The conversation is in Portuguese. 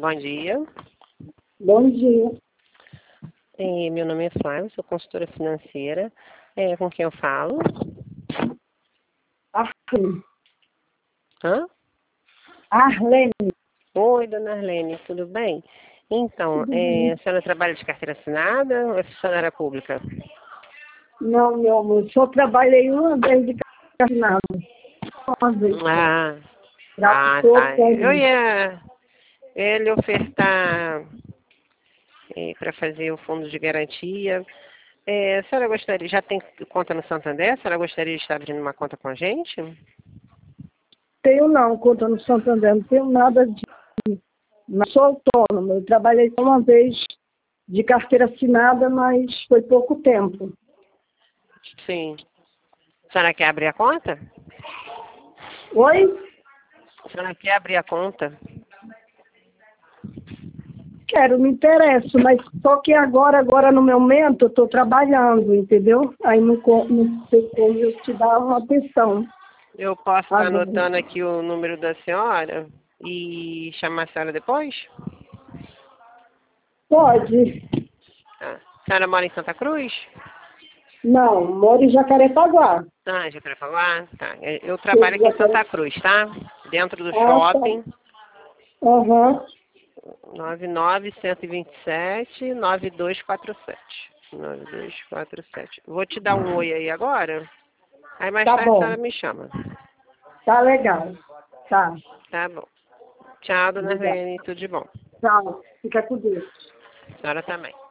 Bom dia. Bom dia. Meu nome é Flávia, sou consultora financeira. Com quem eu falo? Arlene. Hã? Arlene. Oi, dona Arlene, tudo bem? Então, Tudo bem? a senhora trabalha de carteira assinada ou é funcionária pública? Não, meu amor, só trabalhei uma vez de carnado. Uma vez só. Ah, Já estou tá. Eu com... ia lhe ofertar para fazer o fundo de garantia. A senhora gostaria, já tem conta no Santander? A senhora gostaria de estar abrindo uma conta com a gente? Tenho não, conta no Santander, não tenho nada de... Não sou autônoma, eu trabalhei só uma vez de carteira assinada, mas foi pouco tempo. Sim. A senhora quer abrir a conta? Oi? A senhora quer abrir a conta? Quero, me interesso, mas só que agora no momento, eu estou trabalhando, entendeu? Aí não sei como eu te dar uma atenção. Eu posso estar Agora. anotando aqui o número da senhora e chamar a senhora depois? Pode. A senhora mora em Santa Cruz? Não, moro em Jacarepaguá. Ah, Jacarepaguá? Tá. Eu Sou trabalho de aqui em Jacare... Santa Cruz, tá? Dentro do Ah, tá. shopping. Aham. 99-127-9247. 9247. Vou te dar um oi aí agora. Aí mais Tá tarde a bom. senhora me chama. Tá legal. Tá. Tá bom. Tchau, dona Obrigada. Rene. Tudo de bom. Tchau. Fica com Deus. A senhora também.